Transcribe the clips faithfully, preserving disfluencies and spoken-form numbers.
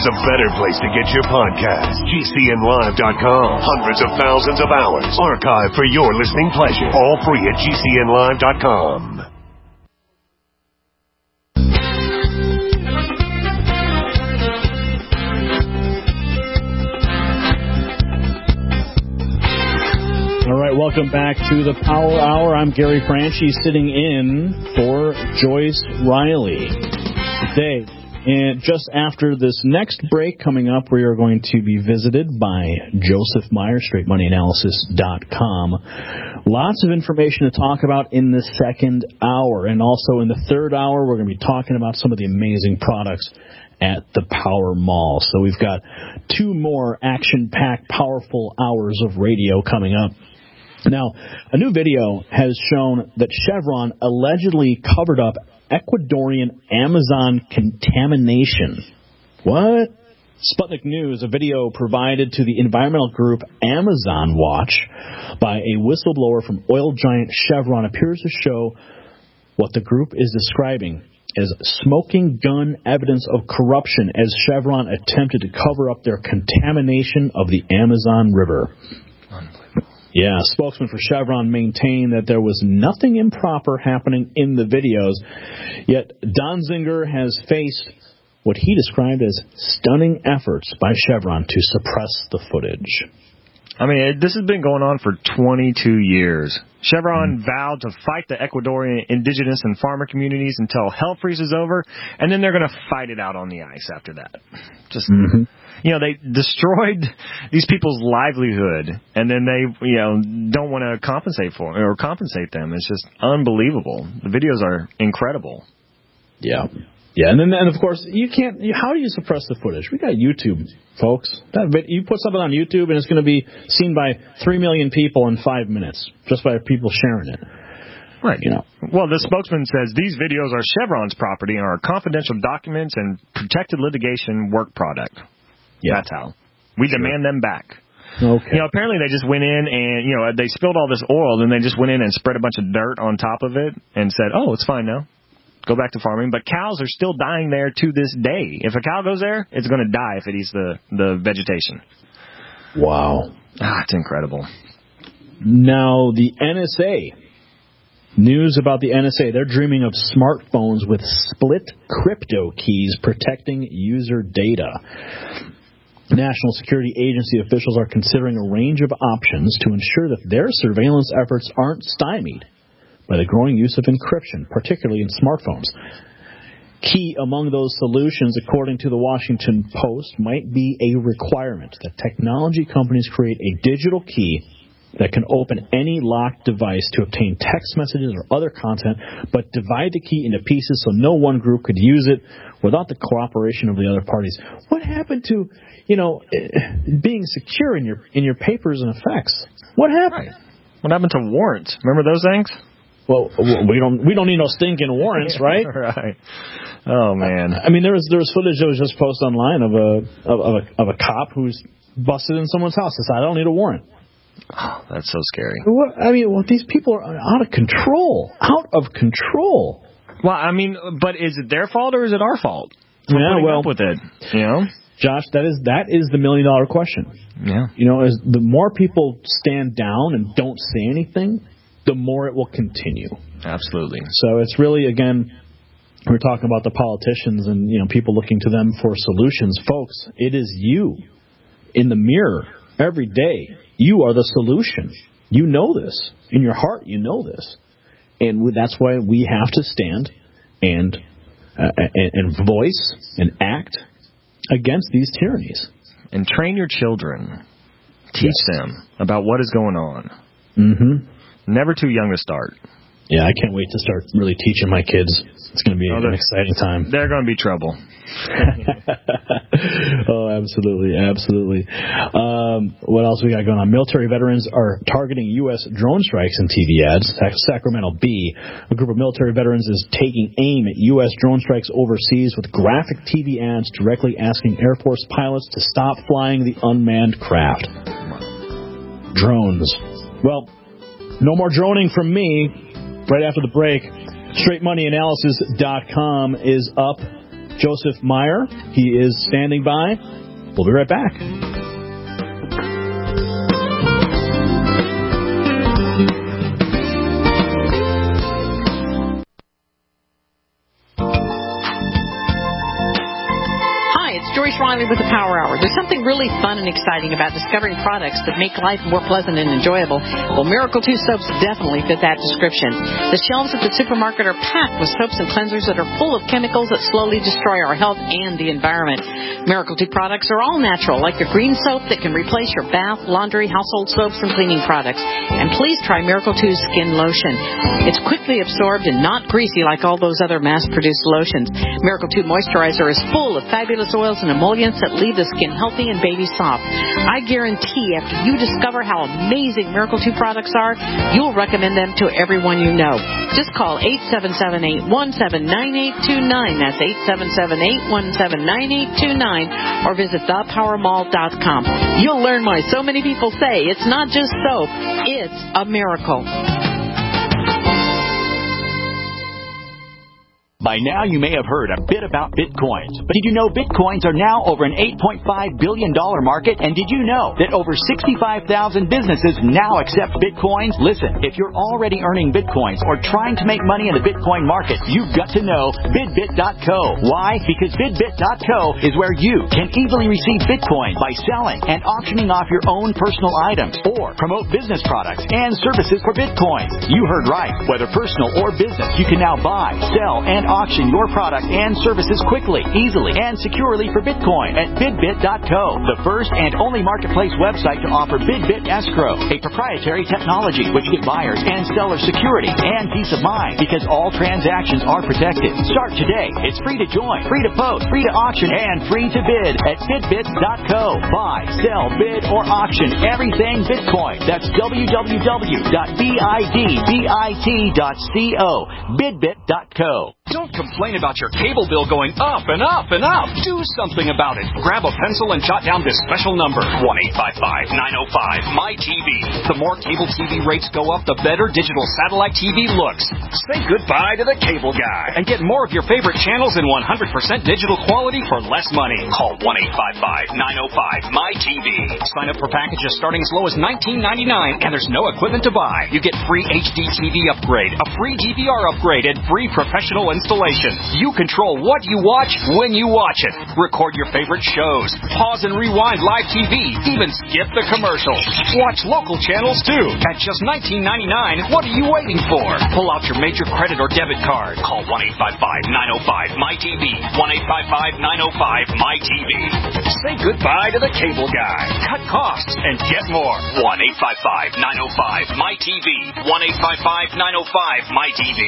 there's a better place to get your podcast. G C N live dot com. Hundreds of thousands of hours archived for your listening pleasure. All free at G C N live dot com. All right, welcome back to the Power Hour. I'm Gary Franchi, sitting in for Joyce Riley today. And just after this next break coming up, we are going to be visited by Joseph Meyer, straight money analysis dot com. Lots of information to talk about in the second hour. And also in the third hour, we're going to be talking about some of the amazing products at the Power Mall. So we've got two more action-packed, powerful hours of radio coming up. Now, a new video has shown that Chevron allegedly covered up Ecuadorian Amazon contamination. What? Sputnik News, a video provided to the environmental group Amazon Watch by a whistleblower from oil giant Chevron, appears to show what the group is describing as smoking gun evidence of corruption as Chevron attempted to cover up their contamination of the Amazon River. Yeah, spokesman for Chevron maintained that there was nothing improper happening in the videos, yet Donziger has faced what he described as stunning efforts by Chevron to suppress the footage. I mean, it, this has been going on for twenty-two years. Chevron mm. vowed to fight the Ecuadorian indigenous and farmer communities until hell freezes over, and then they're going to fight it out on the ice after that. Just, mm-hmm. you know, they destroyed these people's livelihood, and then they, you know, don't want to compensate for or compensate them. It's just unbelievable. The videos are incredible. Yeah. Yeah, and then, and of course, you can't. You, how do you suppress the footage? We got YouTube, folks. That, you put something on YouTube, and it's going to be seen by three million people in five minutes, just by people sharing it. Right. You know. Well, the spokesman says these videos are Chevron's property and are confidential documents and protected litigation work product. Yeah. That's how. We sure. demand them back. Okay. You know, apparently they just went in and, you know, they spilled all this oil, and they just went in and spread a bunch of dirt on top of it and said, oh, it's fine now. Go back to farming. But cows are still dying there to this day. If a cow goes there, it's going to die if it eats the, the vegetation. Wow. Ah, it's incredible. Now, the N S A. News about the N S A. They're dreaming of smartphones with split crypto keys protecting user data. National Security Agency officials are considering a range of options to ensure that their surveillance efforts aren't stymied by the growing use of encryption, particularly in smartphones. Key among those solutions, according to the Washington Post, might be a requirement that technology companies create a digital key that can open any locked device to obtain text messages or other content, but divide the key into pieces so no one group could use it without the cooperation of the other parties. What happened to, you know, being secure in your in your papers and effects? What happened? Right. What happened to warrants? Remember those things? Well, we don't we don't need no stinking warrants, right? Right. Oh man. I mean, there was there was footage that was just posted online of a of, of a of a cop who's busted in someone's house. He said, "I don't need a warrant." Oh, that's so scary. What, I mean, well, these people are out of control. Out of control. Well, I mean, but is it their fault or is it our fault? We're yeah, well, up with it, you know, Josh, that is that is the million dollar question. Yeah. You know, as the more people stand down and don't say anything, the more it will continue. Absolutely. So it's really, again, we're talking about the politicians and, you know, people looking to them for solutions. Folks, it is you in the mirror every day. You are the solution. You know this. In your heart, you know this. And that's why we have to stand and, uh, and, and voice and act against these tyrannies. And train your children. Teach yes. them about what is going on. Mm-hmm. Never too young to start. Yeah, I can't wait to start really teaching my kids. It's going to be oh, an exciting time. They're going to be trouble. Oh, absolutely, absolutely. Um, what else we got going on? Military veterans are targeting U S drone strikes in T V ads. Sacramento Bee, a group of military veterans, is taking aim at U S drone strikes overseas with graphic T V ads directly asking Air Force pilots to stop flying the unmanned craft. Drones. Well, no more droning from me. Right after the break, straight money analysis dot com is up. Joseph Meyer. He is standing by. We'll be right back. Joyce Riley with the Power Hour. There's something really fun and exciting about discovering products that make life more pleasant and enjoyable. Well, Miracle two soaps definitely fit that description. The shelves at the supermarket are packed with soaps and cleansers that are full of chemicals that slowly destroy our health and the environment. Miracle two products are all natural, like the green soap that can replace your bath, laundry, household soaps, and cleaning products. And please try Miracle two Skin Lotion. It's quickly absorbed and not greasy like all those other mass-produced lotions. Miracle two Moisturizer is full of fabulous oils and emollients that leave the skin healthy and baby soft. I guarantee after you discover how amazing Miracle two products are, you'll recommend them to everyone you know. Just call eight seven seven, eight one seven, nine eight two nine. That's eight seven seven, eight one seven, nine eight two nine. Or visit the power mall dot com. You'll learn why so many people say it's not just soap, it's a miracle. By now, you may have heard a bit about Bitcoins. But did you know Bitcoins are now over an eight point five billion dollars market? And did you know that over sixty-five thousand businesses now accept Bitcoins? Listen, if you're already earning Bitcoins or trying to make money in the Bitcoin market, you've got to know Bidbit dot co. Why? Because Bidbit dot co is where you can easily receive Bitcoin by selling and auctioning off your own personal items or promote business products and services for Bitcoin. You heard right. Whether personal or business, you can now buy, sell, and auction your product and services quickly, easily, and securely for Bitcoin at Bidbit dot co, the first and only marketplace website to offer Bidbit Escrow, a proprietary technology which gives buyers and sellers security and peace of mind because all transactions are protected. Start today. It's free to join, free to post, free to auction, and free to bid at Bidbit dot co. Buy, sell, bid, or auction everything Bitcoin. That's w w w dot bidbit dot co. Bidbit dot co. Don't complain about your cable bill going up and up and up. Do something about it. Grab a pencil and jot down this special number, one eight five five, nine oh five, M Y T V. The more cable T V rates go up, the better digital satellite T V looks. Say goodbye to the cable guy and get more of your favorite channels in one hundred percent digital quality for less money. Call one eight five five, nine oh five, M Y T V. Sign up for packages starting as low as nineteen ninety-nine, and there's no equipment to buy. You get free H D T V upgrade, a free D V R upgrade, and free professional installation. You control what you watch when you watch it. Record your favorite shows. Pause and rewind live T V. Even skip the commercials. Watch local channels too. At just nineteen ninety-nine, what are you waiting for? Pull out your major credit or debit card. Call one eight five five, nine oh five, M Y T V. one eight five five, nine oh five, M Y T V. Say goodbye to the cable guy. Cut costs and get more. one eight five five, nine oh five, M Y T V. one eight five five, nine oh five, M Y T V.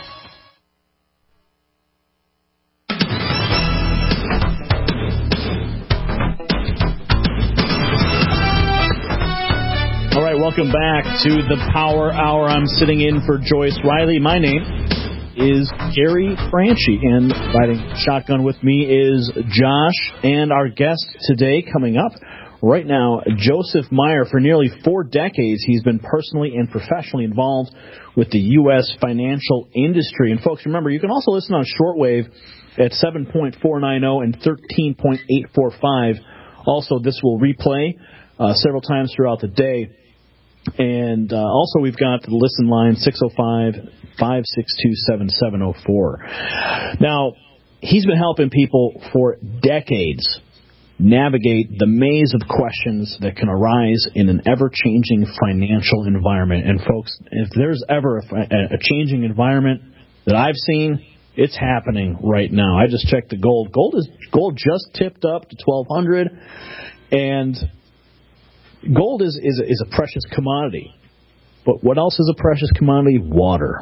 All right, welcome back to the Power Hour. I'm sitting in for Joyce Riley. My name is Gary Franchi, and riding shotgun with me is Josh, and our guest today coming up right now, Joseph Meyer. For nearly four decades, he's been personally and professionally involved with the U S financial industry. And folks, remember, you can also listen on shortwave at seven point four nine zero and thirteen point eight four five. Also, this will replay uh, several times throughout the day. And uh, also, we've got the listen line, six oh five, five six two, seven seven oh four. Now, he's been helping people for decades navigate the maze of questions that can arise in an ever-changing financial environment. And, folks, if there's ever a, a changing environment that I've seen, it's happening right now. I just checked the gold. Gold is gold just tipped up to twelve hundred, and gold is, is, is a precious commodity. But what else is a precious commodity? Water.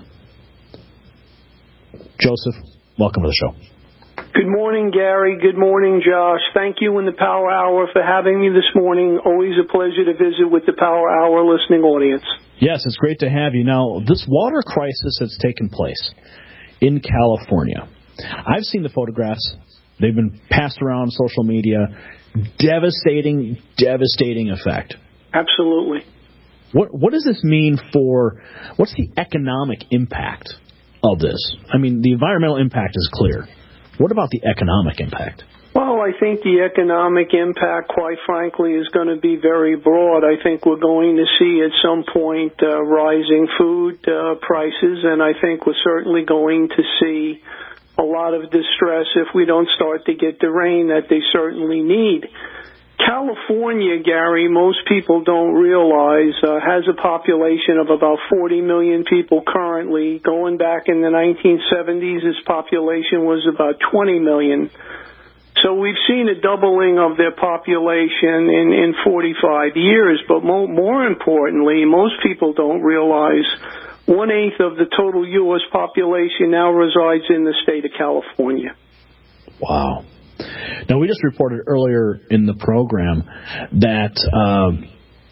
Joseph, welcome to the show. Good morning, Gary. Good morning, Josh. Thank you in the Power Hour for having me this morning. Always a pleasure to visit with the Power Hour listening audience. Yes, it's great to have you. Now, this water crisis that's taken place in California, I've seen the photographs. They've been passed around on social media. Devastating, devastating effect. Absolutely. What what does this mean for, what's the economic impact of this? I mean, the environmental impact is clear. What about the economic impact? Well, I think the economic impact, quite frankly, is going to be very broad. I think we're going to see at some point uh, rising food uh, prices, and I think we're certainly going to see a lot of distress if we don't start to get the rain that they certainly need. California, Gary, most people don't realize, uh, has a population of about forty million people currently. Going back in the nineteen seventies, its population was about twenty million. So we've seen a doubling of their population in, in forty-five years, but more, more importantly, most people don't realize one-eighth of the total U S population now resides in the state of California. Wow. Now, we just reported earlier in the program that um,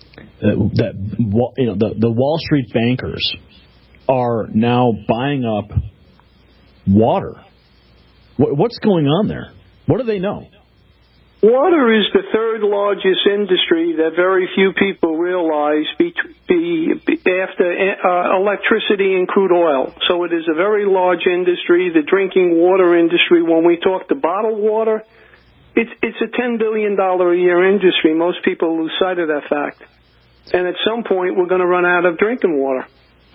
that you know the, the Wall Street bankers are now buying up water. What's going on there? What do they know? Water is the third largest industry that very few people realize be, be, be after uh, electricity and crude oil. So it is a very large industry, the drinking water industry. When we talk to bottled water, it's, it's a ten billion dollars a year industry. Most people lose sight of that fact. And at some point, we're going to run out of drinking water.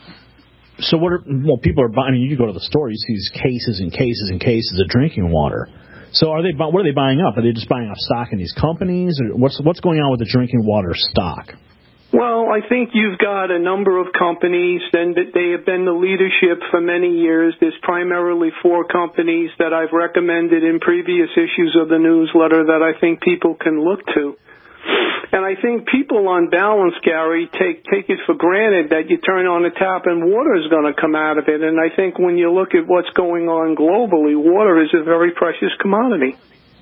So what are, well, people are buying, I mean, you go to the store, you see these cases and cases and cases of drinking water. So are they? What are they buying up? Are they just buying up stock in these companies? Or what's what's going on with the drinking water stock? Well, I think you've got a number of companies, and they have been the leadership for many years. There's primarily four companies that I've recommended in previous issues of the newsletter that I think people can look to. And I think people on balance, Gary, take take it for granted that you turn on a tap and water is going to come out of it. And I think when you look at what's going on globally, water is a very precious commodity.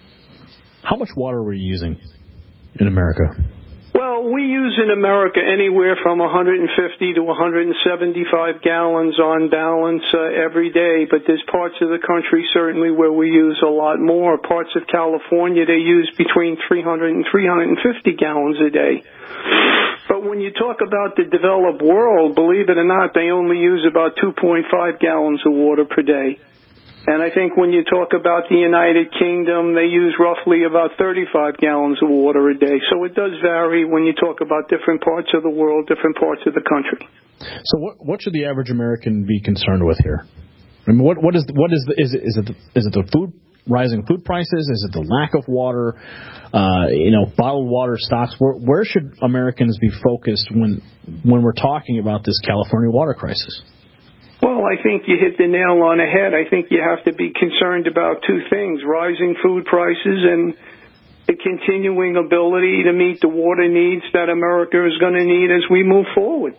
How much water are we using in America? Well, we use in America anywhere from one hundred fifty to one hundred seventy-five gallons on balance uh, every day, but there's parts of the country certainly where we use a lot more. Parts of California, they use between three hundred and three hundred fifty gallons a day. But when you talk about the developed world, believe it or not, they only use about two point five gallons of water per day. And I think when you talk about the United Kingdom, they use roughly about thirty-five gallons of water a day. So it does vary when you talk about different parts of the world, different parts of the country. So what what should the average American be concerned with here? I mean, what what is what is the, is it, is it the, is it the food rising food prices? Is it the lack of water? Uh, you know, bottled water stocks. Where where should Americans be focused when when we're talking about this California water crisis? Well, I think you hit the nail on the head. I think you have to be concerned about two things, rising food prices and the continuing ability to meet the water needs that America is going to need as we move forward.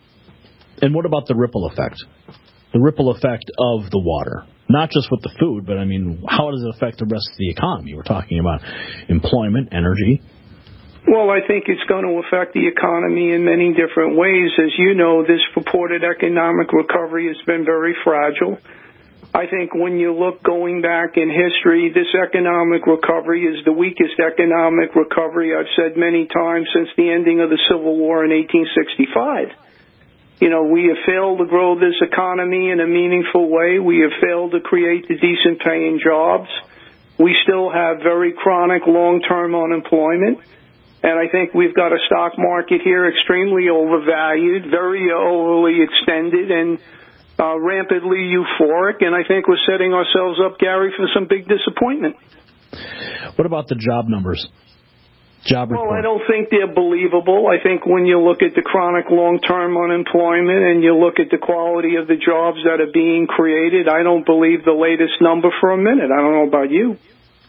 And what about the ripple effect? The ripple effect of the water, not just with the food, but, I mean, how does it affect the rest of the economy? We're talking about employment, energy. Well, I think it's going to affect the economy in many different ways. As you know, this purported economic recovery has been very fragile. I think when you look going back in history, this economic recovery is the weakest economic recovery I've said many times since the ending of the Civil War in eighteen sixty-five. You know, we have failed to grow this economy in a meaningful way. We have failed to create the decent paying jobs. We still have very chronic long-term unemployment. And I think we've got a stock market here extremely overvalued, very overly extended, and uh, rampantly euphoric. And I think we're setting ourselves up, Gary, for some big disappointment. What about the job numbers? Job report. Well, I don't think they're believable. I think when you look at the chronic long-term unemployment and you look at the quality of the jobs that are being created, I don't believe the latest number for a minute. I don't know about you.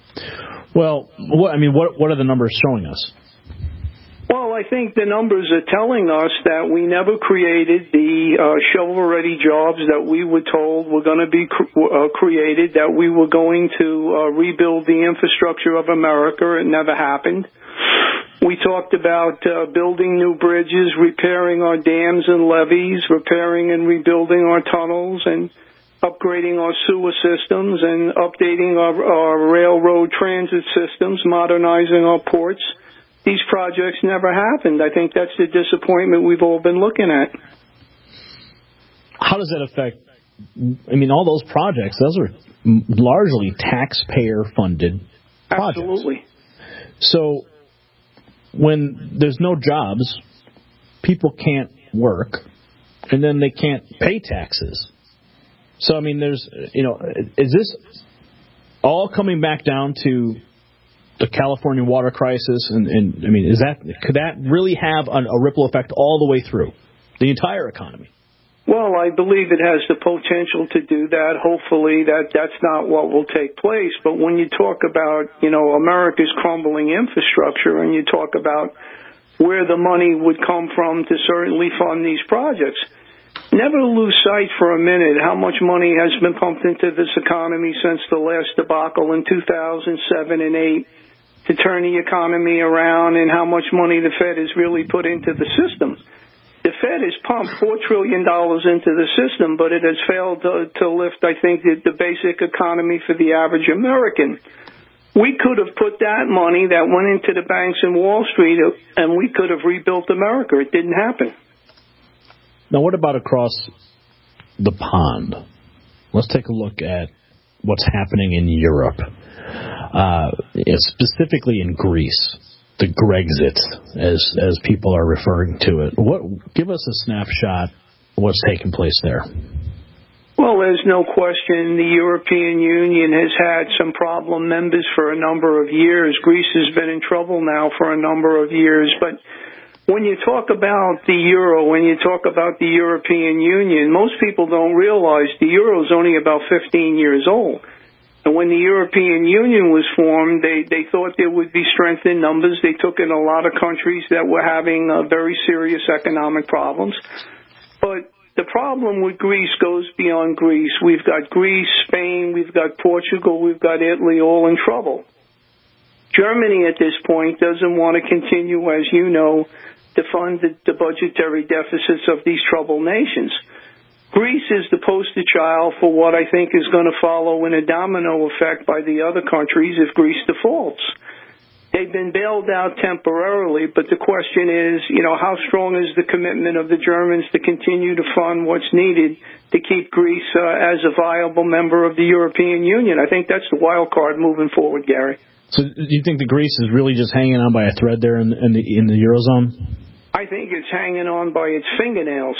Well, what, I mean, what what are the numbers showing us? Well, I think the numbers are telling us that we never created the uh, shovel-ready jobs that we were told were going to be cr- uh, created, that we were going to uh, rebuild the infrastructure of America. It never happened. We talked about uh, building new bridges, repairing our dams and levees, repairing and rebuilding our tunnels, and upgrading our sewer systems and updating our, our railroad transit systems, modernizing our ports. These projects never happened. I think that's the disappointment we've all been looking at. How does that affect I mean, all those projects, those are largely taxpayer-funded projects. Absolutely. So when there's no jobs, people can't work, and then they can't pay taxes. So, I mean, there's, you know, is this all coming back down to the California water crisis? And, and I mean, is that could that really have an, a ripple effect all the way through the entire economy? Well, I believe it has the potential to do that. Hopefully that that's not what will take place. But when you talk about, you know, America's crumbling infrastructure and you talk about where the money would come from to certainly fund these projects, never lose sight for a minute how much money has been pumped into this economy since the last debacle in two thousand seven and eight to turn the economy around, and how much money the Fed has really put into the system. The Fed has pumped four trillion dollars into the system, but it has failed to, to lift, I think, the, the basic economy for the average American. We could have put that money that went into the banks in Wall Street, and we could have rebuilt America. It didn't happen. Now, what about across the pond? Let's take a look at what's happening in Europe, uh, specifically in Greece. The Grexit, as as people are referring to it. What? Give us a snapshot of what's taking place there. Well, there's no question the European Union has had some problem members for a number of years. Greece has been in trouble now for a number of years. But when you talk about the euro, when you talk about the European Union, most people don't realize the euro is only about fifteen years old. And when the European Union was formed, they, they thought there would be strength in numbers. They took in a lot of countries that were having uh, very serious economic problems. But the problem with Greece goes beyond Greece. We've got Greece, Spain, we've got Portugal, we've got Italy, all in trouble. Germany at this point doesn't want to continue, as you know, to fund the, the budgetary deficits of these troubled nations. Greece is the poster child for what I think is going to follow in a domino effect by the other countries if Greece defaults. They've been bailed out temporarily, but the question is, you know, how strong is the commitment of the Germans to continue to fund what's needed to keep Greece uh, as a viable member of the European Union? I think that's the wild card moving forward, Gary. So do you think the Greece is really just hanging on by a thread there in, in, the, in the Eurozone? I think it's hanging on by its fingernails.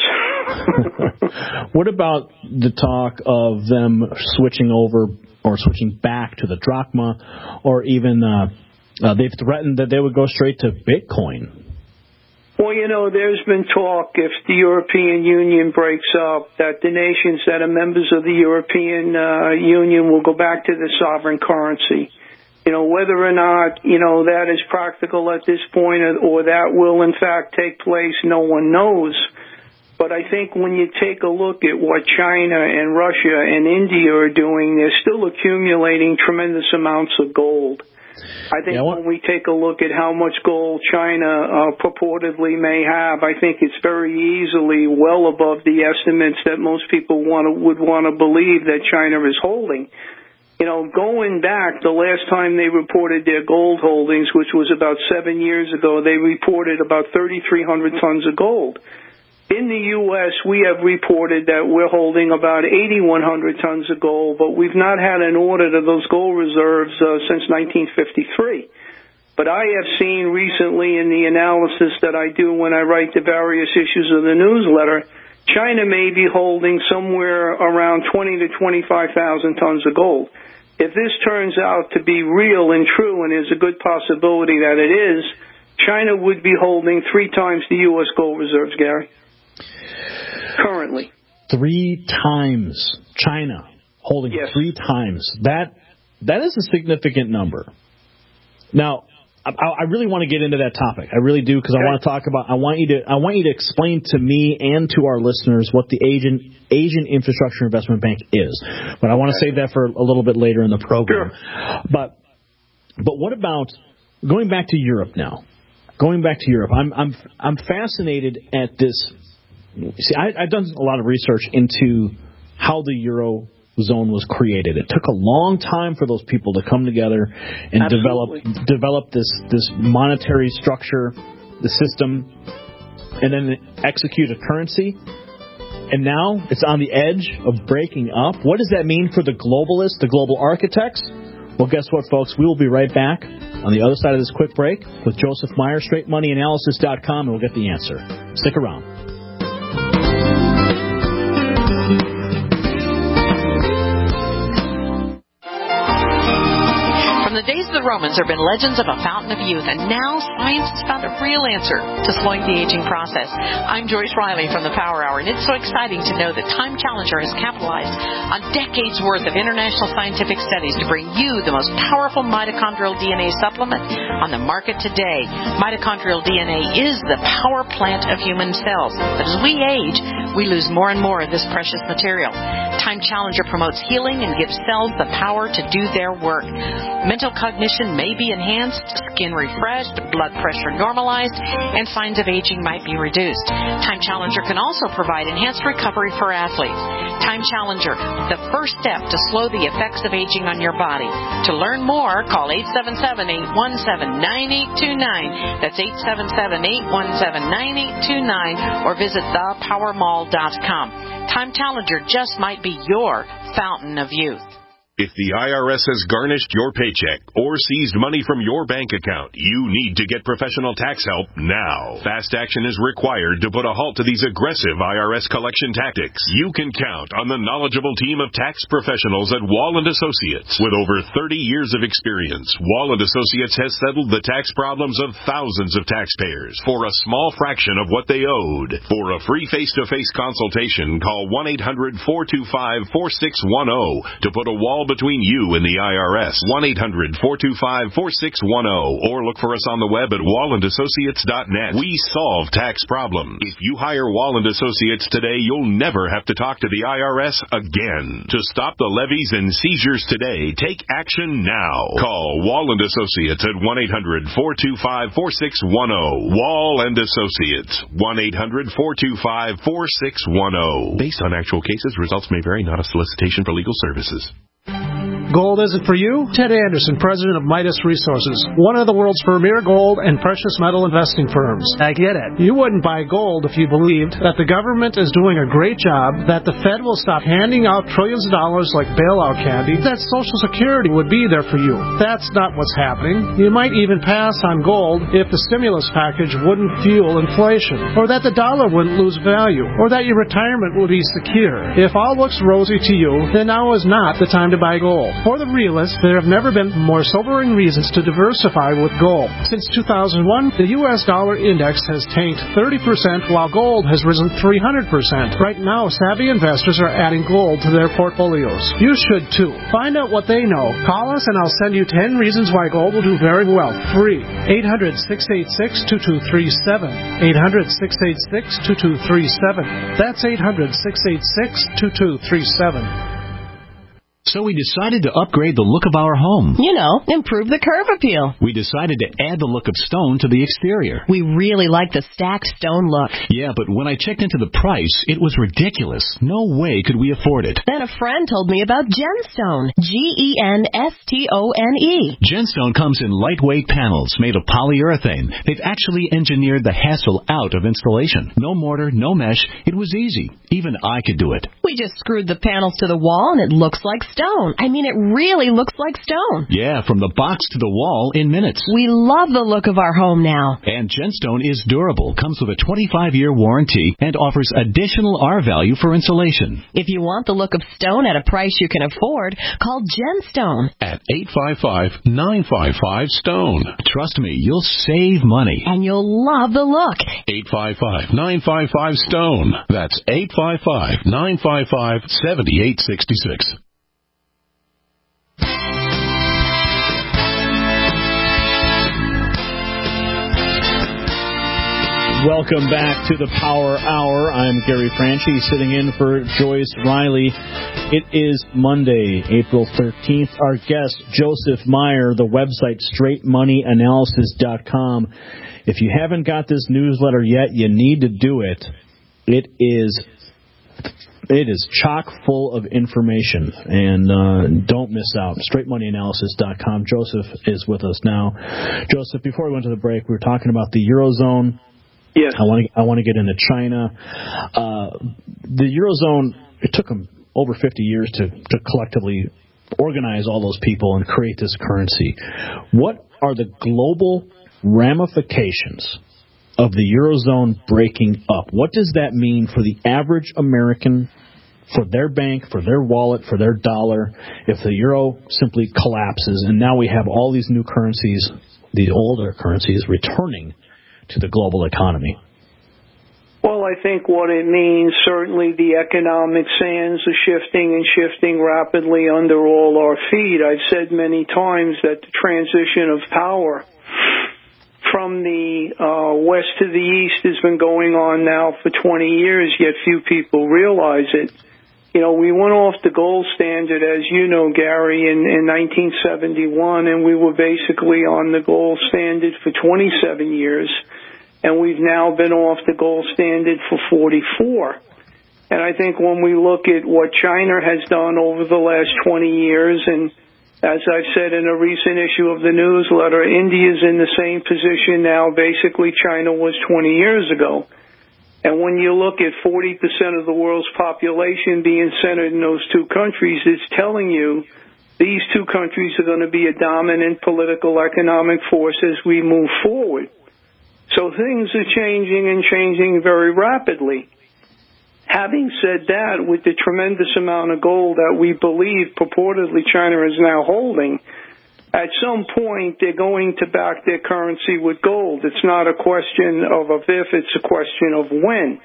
What about the talk of them switching over or switching back to the drachma, or even uh, uh, they've threatened that they would go straight to Bitcoin? Well, you know, there's been talk if the European Union breaks up that the nations that are members of the European uh, Union will go back to the sovereign currency. You know, whether or not, you know, that is practical at this point or that will, in fact, take place, no one knows. But I think when you take a look at what China and Russia and India are doing, they're still accumulating tremendous amounts of gold. I think yeah, well, when we take a look at how much gold China uh, purportedly may have, I think it's very easily well above the estimates that most people want to, would want to believe that China is holding. You know, going back, the last time they reported their gold holdings, which was about seven years ago, they reported about thirty-three hundred tons of gold. In the U S, we have reported that we're holding about eighty-one hundred tons of gold, but we've not had an audit of those gold reserves uh, since nineteen fifty-three. But I have seen recently in the analysis that I do when I write the various issues of the newsletter, China may be holding somewhere around twenty to twenty-five thousand tons of gold. If this turns out to be real and true, and there's a good possibility that it is, China would be holding three times the U S gold reserves, Gary, currently. Three times. China holding yes. three times. That that is a significant number. Now, I, I really want to get into that topic. I really do, because I want to talk about. I want you to. I want you to explain to me and to our listeners what the Asian Asian Infrastructure Investment Bank is. But I want to save that for a little bit later in the program. Sure. But but what about going back to Europe now? Going back to Europe, I'm I'm I'm fascinated at this. See, I, I've done a lot of research into how the euro zone was created. It took a long time for those people to come together and Absolutely. develop develop this this monetary structure, the system, and then execute a currency. and now it's on the edge of breaking up. What does that mean for the globalists, the global architects? Well, guess what, folks? We will be right back on the other side of this quick break with Joseph Meyer, straight money analysis dot com, and we'll get the answer. Stick around. From the days of the Romans, there have been legends of a fountain of youth, and now science has found a real answer to slowing the aging process. I'm Joyce Riley from the Power Hour, and it's so exciting to know that Time Challenger has capitalized on decades' worth of international scientific studies to bring you the most powerful mitochondrial D N A supplement on the market today. Mitochondrial D N A is the power plant of human cells, but as we age, we lose more and more of this precious material. Time Challenger promotes healing and gives cells the power to do their work. Mental cognition may be enhanced, skin refreshed, blood pressure normalized, and signs of aging might be reduced. Time Challenger can also provide enhanced recovery for athletes. Time Challenger, the first step to slow the effects of aging on your body. To learn more, call eight seven seven, eight one seven, nine eight two nine. That's eight seven seven, eight one seven, nine eight two nine, or visit the power mall dot com. Time Challenger just might be your fountain of youth. If the I R S has garnished your paycheck or seized money from your bank account, you need to get professional tax help now. Fast action is required to put a halt to these aggressive I R S collection tactics. You can count on the knowledgeable team of tax professionals at Wall and Associates. With over thirty years of experience, Wall and Associates has settled the tax problems of thousands of taxpayers for a small fraction of what they owed. For a free face-to-face consultation, call one eight hundred, four two five, four six one zero to put a wall between you and the I R S. one eight hundred, four two five, four six one zero, or look for us on the web at wall and associates dot net. We solve tax problems. If you hire Wall and Associates today, you'll never have to talk to the I R S again. To stop the levies and seizures today, take action now. Call Wall and Associates at one eight hundred, four two five, four six one zero. Wall and Associates, one eight hundred, four two five, four six one zero. Based on actual cases, results may vary, not a solicitation for legal services. Gold isn't for you? Ted Anderson, president of Midas Resources, one of the world's premier gold and precious metal investing firms. I get it. You wouldn't buy gold if you believed that the government is doing a great job, that the Fed will stop handing out trillions of dollars like bailout candy, that Social Security would be there for you. That's not what's happening. You might even pass on gold if the stimulus package wouldn't fuel inflation, or that the dollar wouldn't lose value, or that your retirement would be secure. If all looks rosy to you, then now is not the time to buy gold. For the realists, there have never been more sobering reasons to diversify with gold. Since two thousand one, the U S dollar index has tanked thirty percent while gold has risen three hundred percent. Right now, savvy investors are adding gold to their portfolios. You should too. Find out what they know. Call us and I'll send you ten reasons why gold will do very well. Free. eight hundred, six eight six, two two three seven. eight hundred, six eight six, two two three seven. That's eight hundred, six eight six, two two three seven. So we decided to upgrade the look of our home. You know, improve the curb appeal. We decided to add the look of stone to the exterior. We really like the stacked stone look. Yeah, but when I checked into the price, it was ridiculous. No way could we afford it. Then a friend told me about Genstone. G E N S T O N E. Genstone comes in lightweight panels made of polyurethane. They've actually engineered the hassle out of installation. No mortar, no mesh. It was easy. Even I could do it. We just screwed the panels to the wall and it looks like stone. I mean, it really looks like stone. Yeah, from the box to the wall in minutes. We love the look of our home now. And Genstone is durable, comes with a twenty-five year warranty, and offers additional R value for insulation. If you want the look of stone at a price you can afford, call Genstone at eight five five, nine five five, STONE. Trust me, you'll save money. And you'll love the look. eight five five, nine five five, STONE. That's eight five five, nine five five, seven eight six six. Welcome back to the Power Hour. I'm Gary Franchi, sitting in for Joyce Riley. It is Monday, April thirteenth. Our guest, Joseph Meyer, the website straight money analysis dot com. If you haven't got this newsletter yet, you need to do it. It is it is chock full of information, and uh, don't miss out. straight money analysis dot com. Joseph is with us now. Joseph, before we went to the break, we were talking about the Eurozone Yes. I want to I want to get into China. Uh, the Eurozone, it took them over fifty years to, to collectively organize all those people and create this currency. What are the global ramifications of the Eurozone breaking up? What does that mean for the average American, for their bank, for their wallet, for their dollar, if the euro simply collapses and now we have all these new currencies, the older currencies, returning to the global economy? Well, I think what it means, certainly the economic sands are shifting and shifting rapidly under all our feet. I've said many times that the transition of power from the uh, west to the east has been going on now for twenty years, yet few people realize it. You know, we went off the gold standard, as you know, Gary, in, in nineteen seventy-one, and we were basically on the gold standard for twenty-seven years, and we've now been off the gold standard for forty-four. And I think when we look at what China has done over the last twenty years, and as I've said in a recent issue of the newsletter, India's in the same position now basically China was twenty years ago. And when you look at forty percent of the world's population being centered in those two countries, it's telling you these two countries are going to be a dominant political economic force as we move forward. So things are changing and changing very rapidly. Having said that, with the tremendous amount of gold that we believe purportedly China is now holding, at some point they're going to back their currency with gold. It's not a question of if, it's a question of when.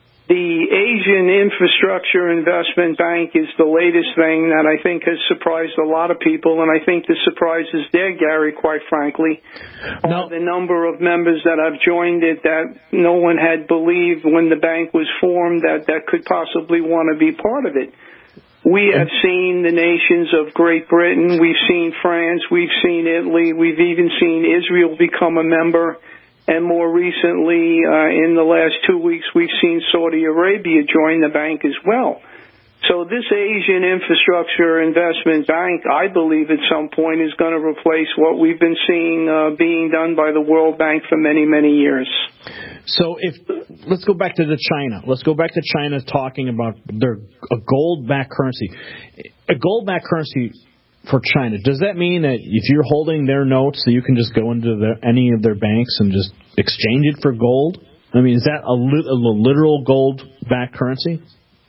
The Asian Infrastructure Investment Bank is the latest thing that I think has surprised a lot of people, and I think the surprise is there, Gary, quite frankly, no. are the number of members that have joined it that no one had believed when the bank was formed that, that could possibly want to be part of it. We have seen the nations of Great Britain, we've seen France, we've seen Italy, we've even seen Israel become a member. And more recently, uh, in the last two weeks, we've seen Saudi Arabia join the bank as well. So this Asian Infrastructure Investment Bank, I believe at some point, is going to replace what we've been seeing uh, being done by the World Bank for many, many years. So if let's go back to the China. Let's go back to China talking about their a gold-backed currency. A gold-backed currency for China, does that mean that if you're holding their notes, that you can just go into the, any of their banks and just exchange it for gold? I mean, is that a, li- a literal gold-backed currency?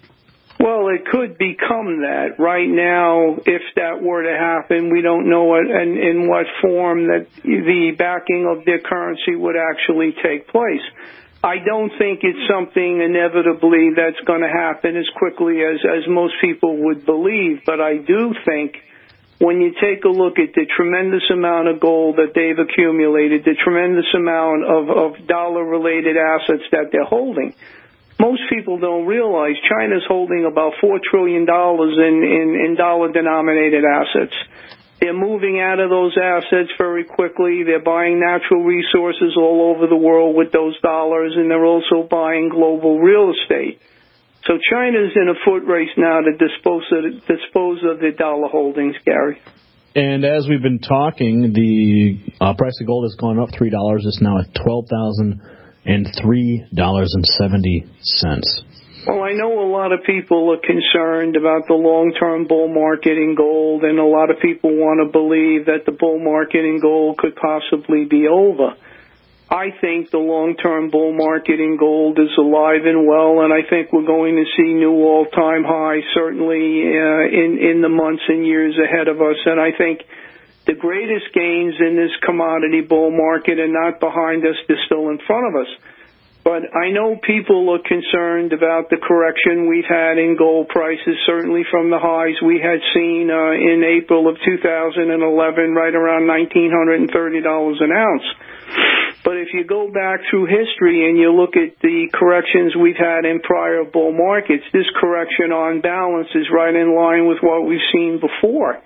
Well, it could become that. Right now, if that were to happen, we don't know what, and in what form that the backing of their currency would actually take place. I don't think it's something inevitably that's going to happen as quickly as, as most people would believe, but I do think when you take a look at the tremendous amount of gold that they've accumulated, the tremendous amount of, of dollar-related assets that they're holding, most people don't realize China's holding about four trillion dollars in, in, in dollar-denominated assets. They're moving out of those assets very quickly. They're buying natural resources all over the world with those dollars, and they're also buying global real estate. So China's in a foot race now to dispose of, dispose of their dollar holdings, Gary. And as we've been talking, the uh, price of gold has gone up three dollars. It's now at twelve thousand three dollars and seventy cents. Well, I know a lot of people are concerned about the long-term bull market in gold, and a lot of people want to believe that the bull market in gold could possibly be over. I think the long-term bull market in gold is alive and well, and I think we're going to see new all-time highs, certainly uh, in, in the months and years ahead of us. And I think the greatest gains in this commodity bull market are not behind us, they're still in front of us. But I know people are concerned about the correction we've had in gold prices, certainly from the highs we had seen uh, in April of two thousand eleven, right around one thousand nine hundred thirty dollars an ounce. But if you go back through history and you look at the corrections we've had in prior bull markets, this correction on balance is right in line with what we've seen before.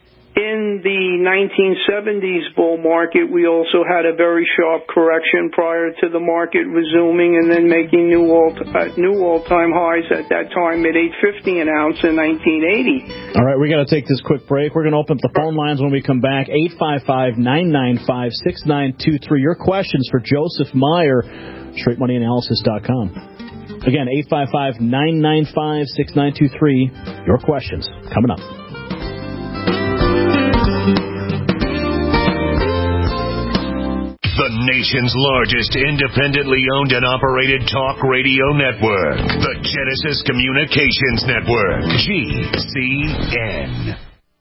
In the nineteen seventies bull market, we also had a very sharp correction prior to the market resuming and then making new all uh, new all-time highs at that time at eight fifty an ounce in nineteen eighty. All right, we got to take this quick break. We're going to open up the phone lines when we come back. eight five five, nine nine five, six nine two three. Your questions for Joseph Meyer. straight money analysis dot com. Again, eight five five, nine nine five, six nine two three. Your questions coming up. The nation's largest independently owned and operated talk radio network. The Genesis Communications Network. G C N.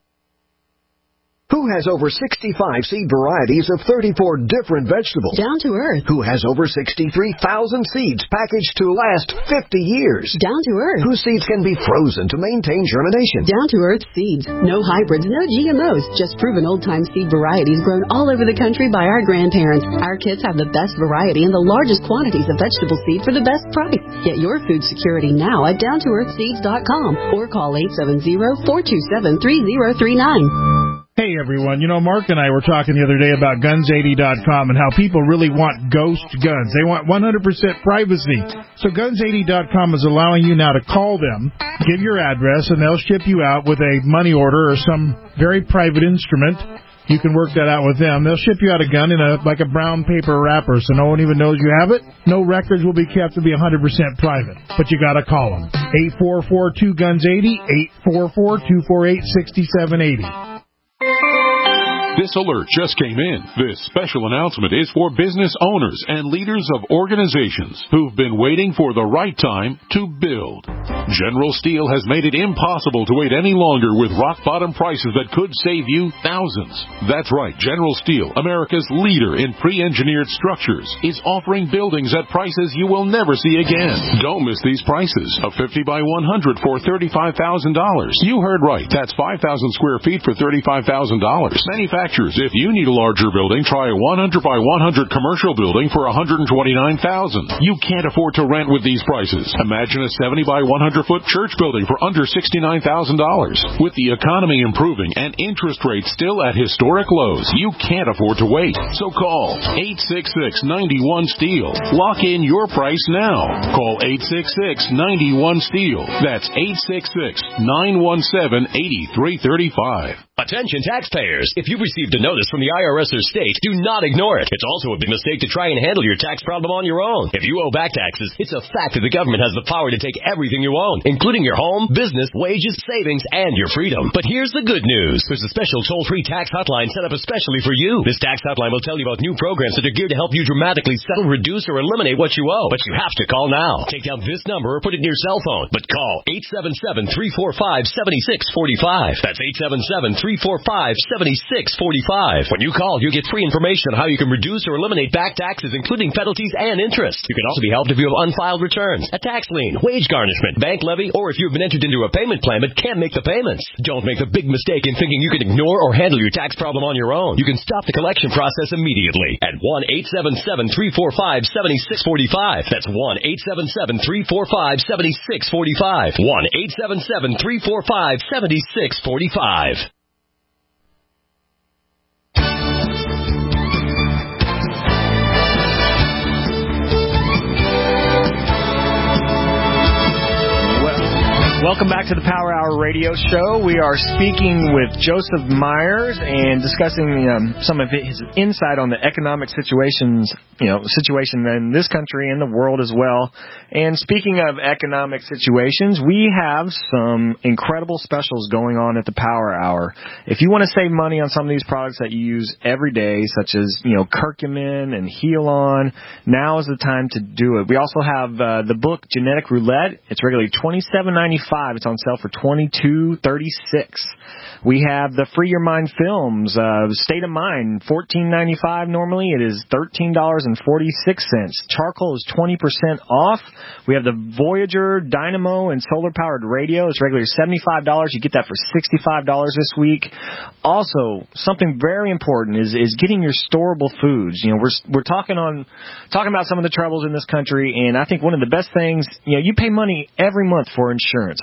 Who has over sixty-five seed varieties of thirty-four different vegetables? Down to Earth. Who has over sixty-three thousand seeds packaged to last fifty years? Down to Earth. Whose seeds can be frozen to maintain germination? Down to Earth seeds. No hybrids, no G M Os. Just proven old-time seed varieties grown all over the country by our grandparents. Our kids have the best variety and the largest quantities of vegetable seed for the best price. Get your food security now at down to earth seeds dot com or call eight seven zero, four two seven, three zero three nine. Hey, everyone. You know, Mark and I were talking the other day about guns eighty dot com and how people really want ghost guns. They want one hundred percent privacy. So guns eighty dot com is allowing you now to call them, give your address, and they'll ship you out with a money order or some very private instrument. You can work that out with them. They'll ship you out a gun in a like a brown paper wrapper so no one even knows you have it. No records will be kept. To be one hundred percent private. But you got to call them. eight four four, two guns eighty, eight four four, two four eight, six seven eight zero. This alert just came in. This special announcement is for business owners and leaders of organizations who've been waiting for the right time to build. General Steel has made it impossible to wait any longer with rock-bottom prices that could save you thousands. That's right. General Steel, America's leader in pre-engineered structures, is offering buildings at prices you will never see again. Don't miss these prices. A fifty by one hundred for thirty-five thousand dollars. You heard right. That's five thousand square feet for thirty-five thousand dollars. Manufacturers, if you need a larger building, try a one hundred by one hundred commercial building for one hundred twenty-nine thousand dollars. You can't afford to rent with these prices. Imagine a seventy by one hundred foot church building for under sixty-nine thousand dollars. With the economy improving and interest rates still at historic lows, you can't afford to wait. So call eight six six, nine one, STEEL. Lock in your price now. Call eight six six, nine one, STEEL. That's eight six six, nine one seven, eight three three five. Attention taxpayers. If you've received a notice from the I R S or state, do not ignore it. It's also a big mistake to try and handle your tax problem on your own. If you owe back taxes, it's a fact that the government has the power to take everything you own, including your home, business, wages, savings, and your freedom. But here's the good news. There's a special toll-free tax hotline set up especially for you. This tax hotline will tell you about new programs that are geared to help you dramatically settle, reduce, or eliminate what you owe. But you have to call now. Take down this number or put it in your cell phone. But call eight seven seven, three four five, seven six four five. That's eight seven seven, three four five, seven six four five. When you call, you get free information on how you can reduce or eliminate back taxes, including penalties and interest. You can also be helped if you have unfiled returns, a tax lien, wage garnishment, bank levy, or if you've been entered into a payment plan but can't make the payments. Don't make the big mistake in thinking you can ignore or handle your tax problem on your own. You can stop the collection process immediately at one eight seven seven, three four five, seven six four five. That's one eight seven seven, three four five, seven six four five. one eight seven seven, three four five, seven six four five. Welcome back to the Power Hour Radio Show. We are speaking with Joseph Myers and discussing um, some of his insight on the economic situations, you know, situation in this country and the world as well. And speaking of economic situations, we have some incredible specials going on at the Power Hour. If you want to save money on some of these products that you use every day, such as, you know, curcumin and Heal-On, now is the time to do it. We also have uh, the book Genetic Roulette. It's regularly twenty-seven ninety-five. It's on sale for twenty-two thirty-six. We have the Free Your Mind films, uh, State of Mind, fourteen ninety-five normally. It is thirteen forty-six. Charcoal is twenty percent off. We have the Voyager Dynamo and solar powered radio. It's regularly seventy-five dollars. You get that for sixty-five dollars this week. Also, something very important is is getting your storable foods. You know, we're we're talking on talking about some of the troubles in this country, and I think one of the best things, you know, you pay money every month for insurance. I think the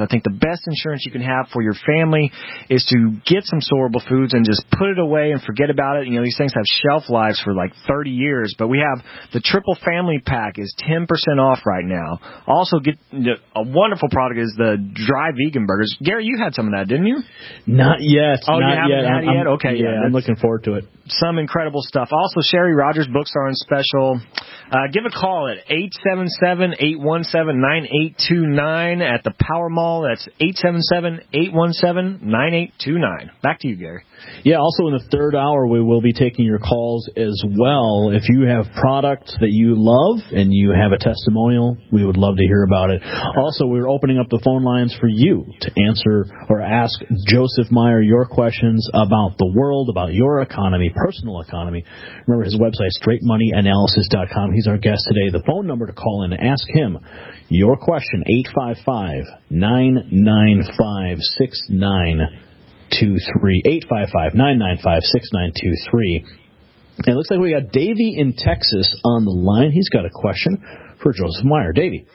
best insurance you can have for your family is to get some storable foods and just put it away and forget about it. You know, these things have shelf lives for like thirty years, but we have the Triple Family Pack is ten percent off right now. Also, get a wonderful product is the dry vegan burgers. Gary, you had some of that, didn't you? Not yet. Oh, not you haven't yet. had it I'm, yet? Okay, yeah, yeah. I'm looking forward to it. Some incredible stuff. Also, Sherry Rogers books are on special. Uh, give a call at eight seven seven, eight one seven, nine eight two nine at the Power Mall. That's eight seven seven, eight one seven, nine eight two nine. Back to you, Gary. Yeah, also in the third hour, we will be taking your calls as well. If you have product that you love and you have a testimonial, we would love to hear about it. Also, we're opening up the phone lines for you to answer or ask Joseph Meyer your questions about the world, about your economy, personal economy. Remember his website, straight money analysis dot com. He's our guest today. The phone number to call in and ask him your question, eight five five, nine nine five, six nine two three, eight five five, nine nine five, six nine two three. And it looks like we got Davey in Texas on the line. He's got a question for Joseph Meyer. Davey.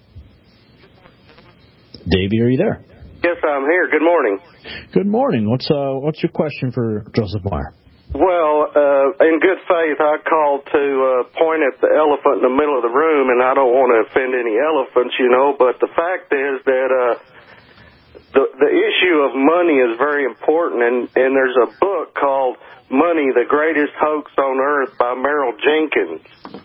Davey, are you there? Yes, I'm here. Good morning. Good morning. What's uh, what's your question for Joseph Meyer? Well, uh, in good faith, I called to uh, point at the elephant in the middle of the room, and I don't want to offend any elephants, you know, but the fact is that uh, the the issue of money is very important, and, and there's a book called Money, the Greatest Hoax on Earth by Merrill Jenkins.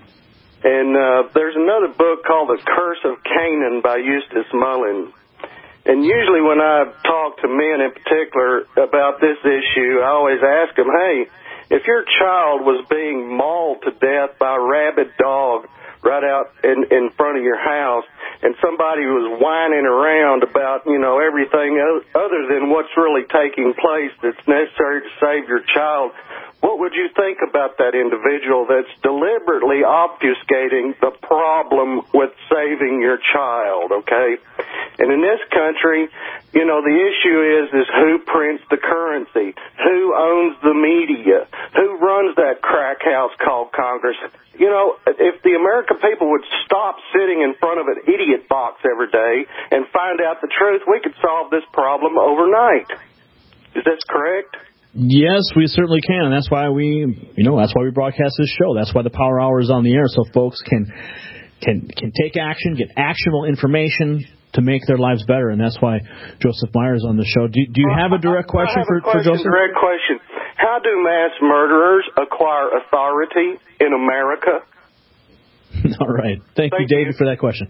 And uh, there's another book called The Curse of Canaan by Eustace Mullins. And usually when I talk to men in particular about this issue, I always ask them, hey, if your child was being mauled to death by a rabid dog right out in, in front of your house, and somebody was whining around about, you know, everything other than what's really taking place that's necessary to save your child, what would you think about that individual that's deliberately obfuscating the problem with saving your child, okay? And in this country, you know, the issue is, is who prints the currency, who owns the media, who runs that crack house called Congress. You know, if the American people would stop sitting in front of an idiot box every day and find out the truth, we could solve this problem overnight. Is that correct? Yes, we certainly can, and that's why we, you know, that's why we broadcast this show. That's why the Power Hour is on the air, so folks can can can take action, get actionable information to make their lives better, and that's why Joseph Meyer is on the show. Do, do you have a direct question, I have for, a question, for Joseph? Direct question. How do mass murderers acquire authority in America? All right. Thank, Thank you, David, you. for that question.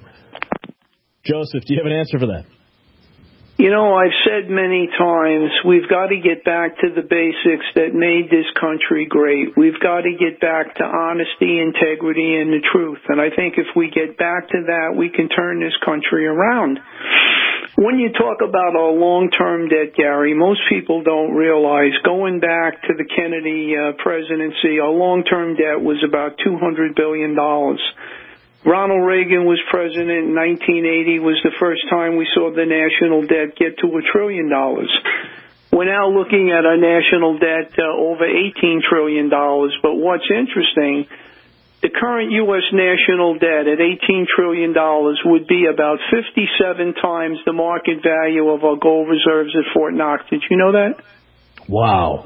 Joseph, do you have an answer for that? You know, I've said many times, we've got to get back to the basics that made this country great. We've got to get back to honesty, integrity, and the truth. And I think if we get back to that, we can turn this country around. When you talk about our long-term debt, Gary, most people don't realize, going back to the Kennedy uh, presidency, our long-term debt was about two hundred billion dollars. Ronald Reagan was president in nineteen eighty, was the first time we saw the national debt get to a trillion dollars. We're now looking at our national debt uh, over eighteen trillion dollars. But what's interesting, the current U S national debt at eighteen trillion dollars would be about fifty-seven times the market value of our gold reserves at Fort Knox. Did you know that? Wow.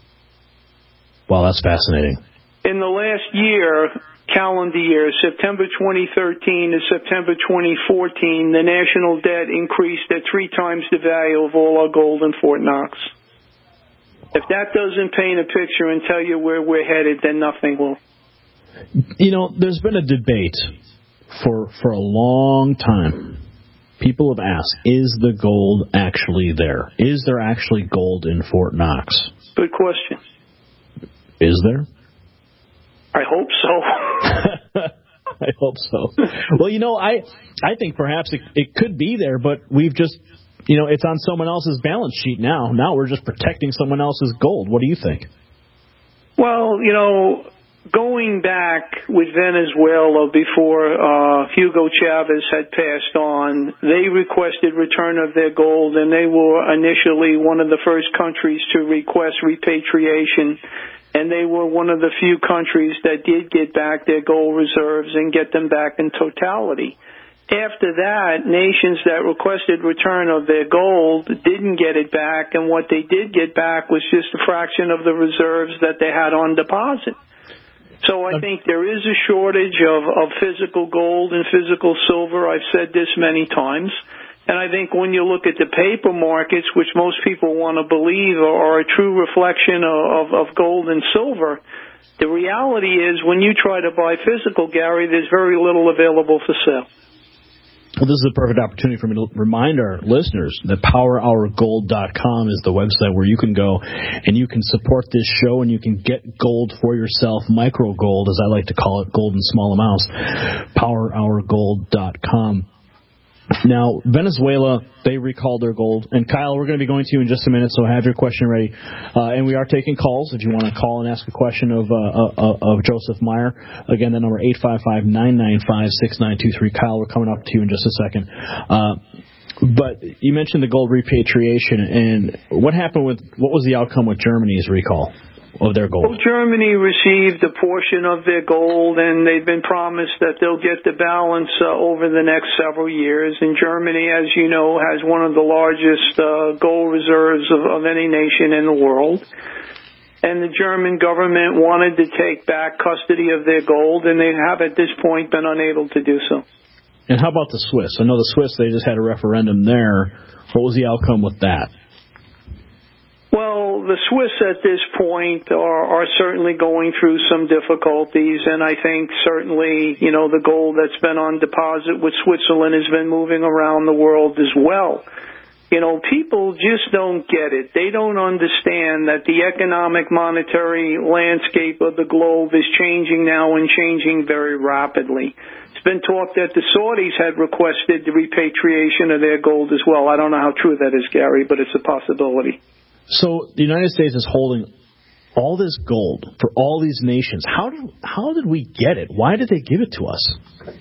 Wow, that's fascinating. In the last year, calendar year, September twenty thirteen to September twenty fourteen, the national debt increased at three times the value of all our gold in Fort Knox. If that doesn't paint a picture and tell you where we're headed, then nothing will. You know, there's been a debate for for a long time. People have asked, is the gold actually there? Is there actually gold in Fort Knox? Good question. Is there? I hope so. I hope so. Well, you know, I I think perhaps it, it could be there, but we've just, you know, it's on someone else's balance sheet now. Now we're just protecting someone else's gold. What do you think? Well, you know, going back with Venezuela before uh, Hugo Chavez had passed on, they requested return of their gold, and they were initially one of the first countries to request repatriation. And they were one of the few countries that did get back their gold reserves and get them back in totality. After that, nations that requested return of their gold didn't get it back, and what they did get back was just a fraction of the reserves that they had on deposit. So I think there is a shortage of, of physical gold and physical silver. I've said this many times. And I think when you look at the paper markets, which most people want to believe are a true reflection of, of gold and silver, the reality is when you try to buy physical, Gary, there's very little available for sale. Well, this is a perfect opportunity for me to remind our listeners that power hour gold dot com is the website where you can go and you can support this show and you can get gold for yourself, micro gold, as I like to call it, gold in small amounts, power hour gold dot com. Now, Venezuela, they recalled their gold. And, Kyle, we're going to be going to you in just a minute, so have your question ready. Uh, and we are taking calls if you want to call and ask a question of uh, uh, of Joseph Meyer. Again, the number eight five five, nine nine five, six nine two three. Kyle, we're coming up to you in just a second. Uh, but you mentioned the gold repatriation. And what happened with – what was the outcome with Germany's recall of their gold? Well, Germany received a portion of their gold, and they've been promised that they'll get the balance uh, over the next several years. And Germany, as you know, has one of the largest uh, gold reserves of, of any nation in the world. And the German government wanted to take back custody of their gold, and they have at this point been unable to do so. And how about the Swiss? I know the Swiss, they just had a referendum there. What was the outcome with that? Well, the Swiss at this point are, are certainly going through some difficulties, and I think certainly, you know, the gold that's been on deposit with Switzerland has been moving around the world as well. You know, people just don't get it. They don't understand that the economic monetary landscape of the globe is changing now and changing very rapidly. It's been talked that the Saudis had requested the repatriation of their gold as well. I don't know how true that is, Gary, but it's a possibility. So the United States is holding all this gold for all these nations. How did how did we get it? Why did they give it to us?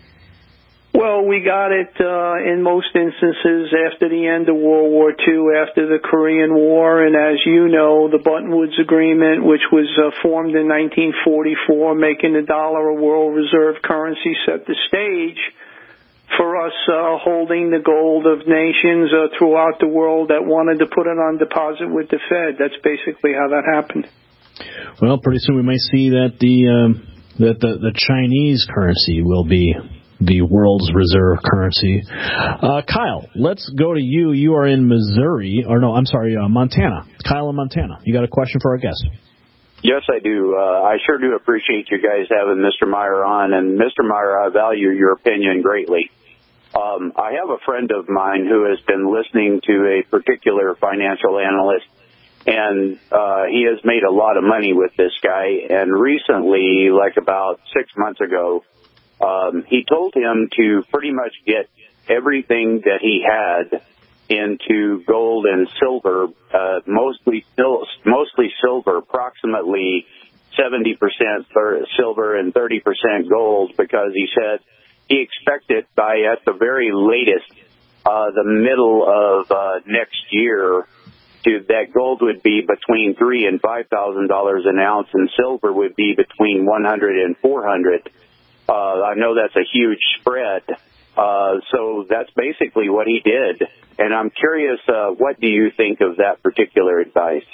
Well, we got it uh, in most instances after the end of World War Two, after the Korean War, and as you know, the Bretton Woods Agreement, which was uh, formed in nineteen forty-four, making the dollar a world reserve currency, set the stage for us uh, holding the gold of nations uh, throughout the world that wanted to put it on deposit with the Fed. That's basically how that happened. Well, pretty soon we may see that the um, that the, the Chinese currency will be the world's reserve currency. Uh, Kyle, let's go to you. You are in Missouri, or no, I'm sorry, uh, Montana. Kyle in Montana. You got a question for our guest? Yes, I do. Uh, I sure do appreciate you guys having Mister Meyer on. And Mister Meyer, I value your opinion greatly. Um, I have a friend of mine who has been listening to a particular financial analyst, and uh, he has made a lot of money with this guy. And recently, like about six months ago, um, he told him to pretty much get everything that he had into gold and silver, uh, mostly mostly silver, approximately seventy percent silver and thirty percent gold, because he said he expected by at the very latest, uh, the middle of uh, next year, to that gold would be between three and five thousand dollars an ounce, and silver would be between one hundred and four hundred. Uh, I know that's a huge spread. Uh, so that's basically what he did. And I'm curious, uh, what do you think of that particular advice?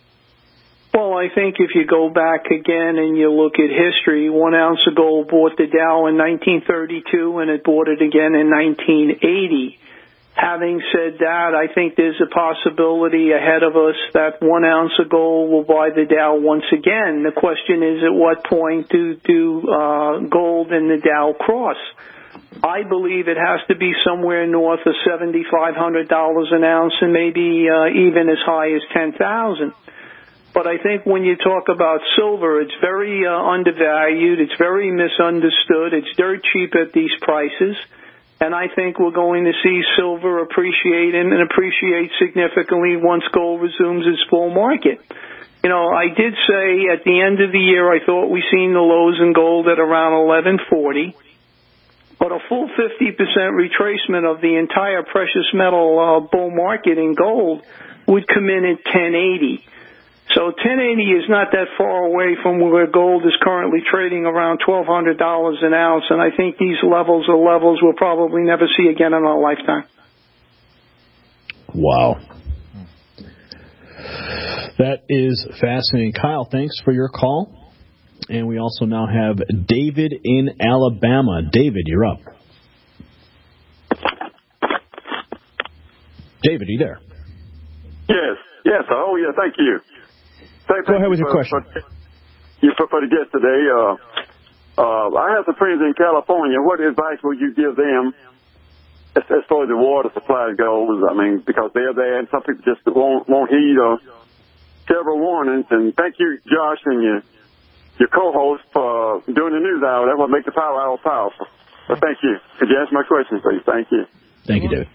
Well, I think if you go back again and you look at history, one ounce of gold bought the Dow in nineteen thirty-two, and it bought it again in nineteen eighty. Having said that, I think there's a possibility ahead of us that one ounce of gold will buy the Dow once again. The question is, at what point do, do uh, gold and the Dow cross? I believe it has to be somewhere north of seven thousand five hundred dollars an ounce, and maybe uh, even as high as ten thousand dollars. But I think when you talk about silver, it's very uh, undervalued. It's very misunderstood. It's dirt cheap at these prices. And I think we're going to see silver appreciate and appreciate significantly once gold resumes its full market. You know, I did say at the end of the year I thought we seen the lows in gold at around eleven forty. But a full fifty percent retracement of the entire precious metal uh, bull market in gold would come in at ten eighty. So ten eighty is not that far away from where gold is currently trading around twelve hundred dollars an ounce, and I think these levels are levels we'll probably never see again in our lifetime. Wow. That is fascinating. Kyle, thanks for your call. And we also now have David in Alabama. David, you're up. David, are you there? Yes, yes. Oh, yeah, thank you. Thank, Go ahead with you your for, question. For, you for, for the guest today. Uh, uh, I have some friends in California. What advice would you give them as, as far as the water supply goes? I mean, because they're there and some people just won't, won't heed uh, several warnings. And thank you, Josh, and your, your co-host for doing the news hour. That's what makes the Power Hour powerful. So thank you. Could you answer my question, please? Thank you. Thank you, David.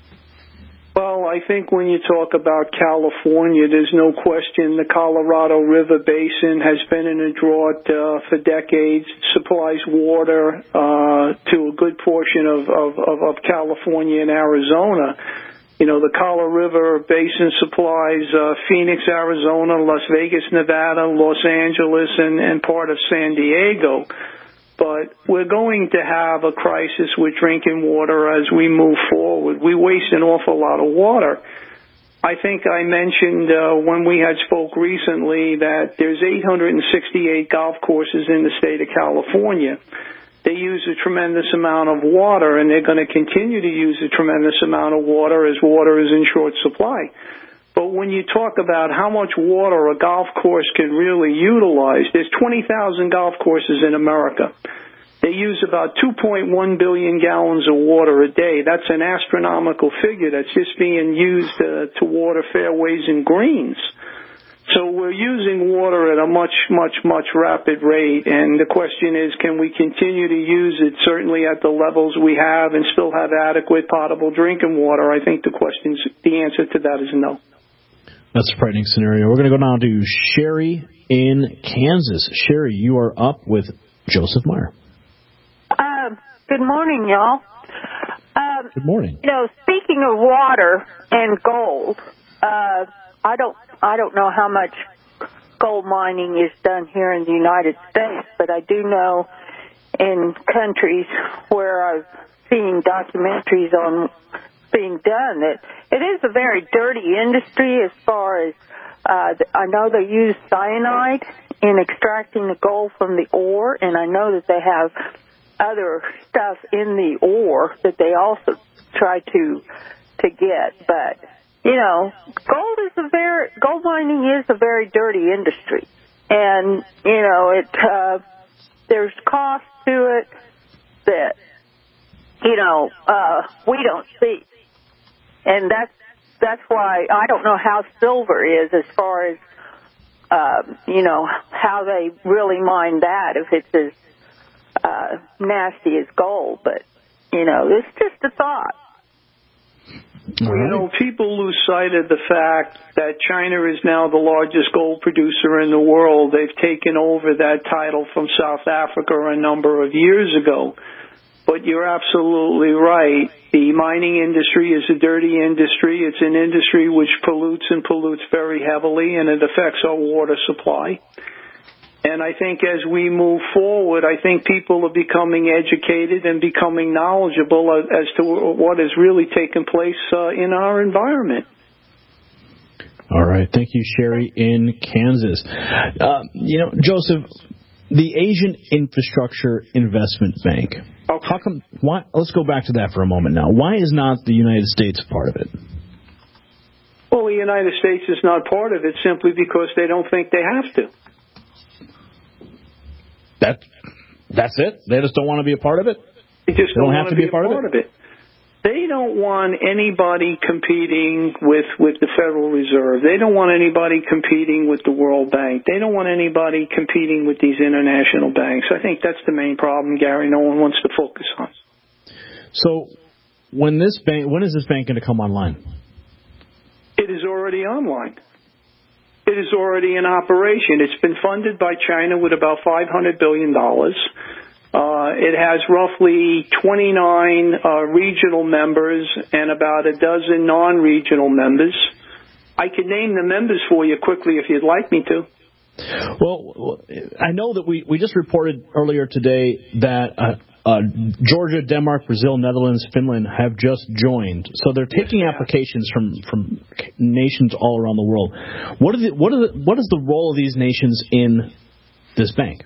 Well, I think when you talk about California, there's no question the Colorado River Basin has been in a drought uh, for decades. It supplies water uh, to a good portion of, of, of, of California and Arizona. You know, the Colorado River Basin supplies uh, Phoenix, Arizona, Las Vegas, Nevada, Los Angeles, and, and part of San Diego. But we're going to have a crisis with drinking water as we move forward. We waste an awful lot of water. I think I mentioned uh, when we had spoke recently that there's eight hundred sixty-eight golf courses in the state of California. They use a tremendous amount of water, and they're going to continue to use a tremendous amount of water as water is in short supply. But when you talk about how much water a golf course can really utilize, there's twenty thousand golf courses in America. They use about two point one billion gallons of water a day. That's an astronomical figure that's just being used uh, to water fairways and greens. So we're using water at a much, much, much rapid rate, and the question is, can we continue to use it certainly at the levels we have and still have adequate potable drinking water? I think the question's, the answer to that is no. That's a frightening scenario. We're going to go now to Sherry in Kansas. Sherry, you are up with Joseph Meyer. Uh, good morning, y'all. Um, good morning. You know, speaking of water and gold, uh, I don't, I don't know how much gold mining is done here in the United States, but I do know in countries where I've seen documentaries on being done that it is a very dirty industry as far as uh, I know they use cyanide in extracting the gold from the ore, and I know that they have other stuff in the ore that they also try to to get. But you know, gold is a very gold mining is a very dirty industry, and you know it. Uh, there's cost to it that you know uh, we don't see. And that's that's why I don't know how silver is as far as, uh, you know, how they really mine that, if it's as uh, nasty as gold. But, you know, it's just a thought. Well, you know, people lose sight of the fact that China is now the largest gold producer in the world. They've taken over that title from South Africa a number of years ago. But you're absolutely right. The mining industry is a dirty industry. It's an industry which pollutes and pollutes very heavily, and it affects our water supply. And I think as we move forward, I think people are becoming educated and becoming knowledgeable as to what has really taken place uh, in our environment. All right. Thank you, Sherry in Kansas. Uh, you know, Joseph, the Asian Infrastructure Investment Bank. Okay. How come? Why? Let's go back to that for a moment now. Why is not the United States part of it? Well, the United States is not part of it simply because they don't think they have to. That, that's it? They just don't want to be a part of it? They just they don't, don't want have to be be a part, part of, it? of it. They don't want anybody competing with, with the Federal Reserve. They don't want anybody competing with the World Bank. They don't want anybody competing with these international banks. I think that's the main problem, Gary, no one wants to focus on. So when this bank, when is this bank going to come online? It is already online. It is already in operation. It's been funded by China with about five hundred billion dollars. Uh, it has roughly twenty-nine uh, regional members and about a dozen non-regional members. I could name the members for you quickly if you'd like me to. Well, I know that we, we just reported earlier today that uh, uh, Georgia, Denmark, Brazil, Netherlands, Finland have just joined. So they're taking yes, applications from, from nations all around the world. What is, it, what, are the, what is the role of these nations in this bank?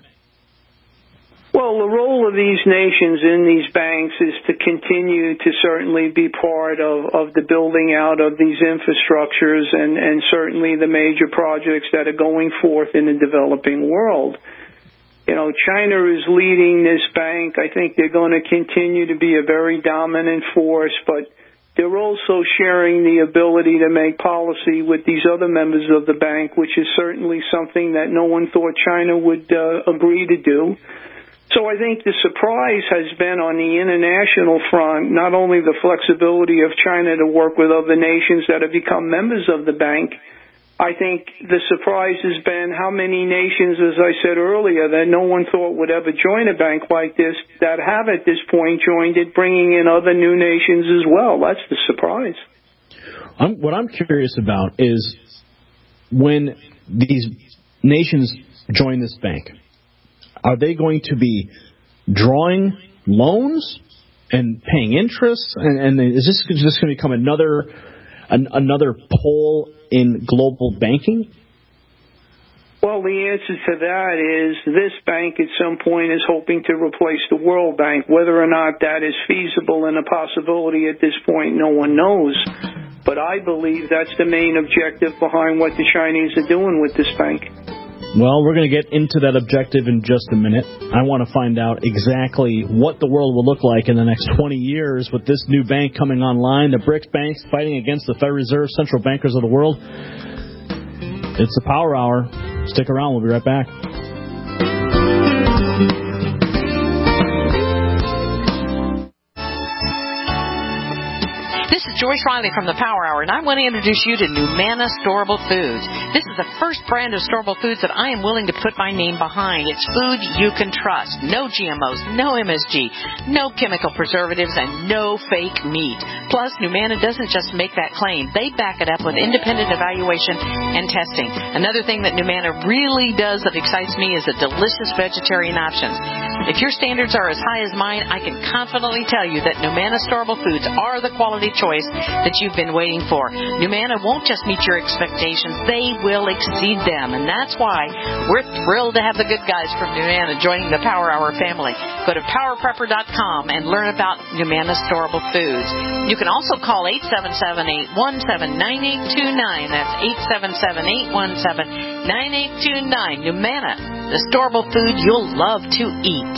Well, the role of these nations in these banks is to continue to certainly be part of, of the building out of these infrastructures and, and certainly the major projects that are going forth in the developing world. You know, China is leading this bank. I think they're going to continue to be a very dominant force, but they're also sharing the ability to make policy with these other members of the bank, which is certainly something that no one thought China would uh, agree to do. So I think the surprise has been on the international front, not only the flexibility of China to work with other nations that have become members of the bank. I think the surprise has been how many nations, as I said earlier, that no one thought would ever join a bank like this, that have at this point joined it, bringing in other new nations as well. That's the surprise. I'm, what I'm curious about is when these nations join this bank, are they going to be drawing loans and paying interest? And, and is this just going to become another an, another pole in global banking? Well, the answer to that is this bank at some point is hoping to replace the World Bank. Whether or not that is feasible and a possibility at this point, no one knows. But I believe that's the main objective behind what the Chinese are doing with this bank. Well, we're going to get into that objective in just a minute. I want to find out exactly what the world will look like in the next twenty years with this new bank coming online, the BRICS banks fighting against the Federal Reserve, central bankers of the world. It's the Power Hour. Stick around. We'll be right back. This is Joyce Riley from the Power Hour, and I want to introduce you to Numana Storable Foods. This is the first brand of storable foods that I am willing to put my name behind. It's food you can trust. No G M Os, no M S G, no chemical preservatives, and no fake meat. Plus, Numana doesn't just make that claim. They back it up with independent evaluation and testing. Another thing that Numana really does that excites me is the delicious vegetarian options. If your standards are as high as mine, I can confidently tell you that Numana Storable Foods are the quality choice that you've been waiting for. Numana won't just meet your expectations, they will exceed them. And that's why we're thrilled to have the good guys from Numana joining the Power Hour family. Go to power prepper dot com and learn about Numana Storable Foods. You can also call eight seven seven, eight one seven, nine eight two nine. That's eight seven seven, eight one seven, nine eight two nine. Numana, the storable food you'll love to eat.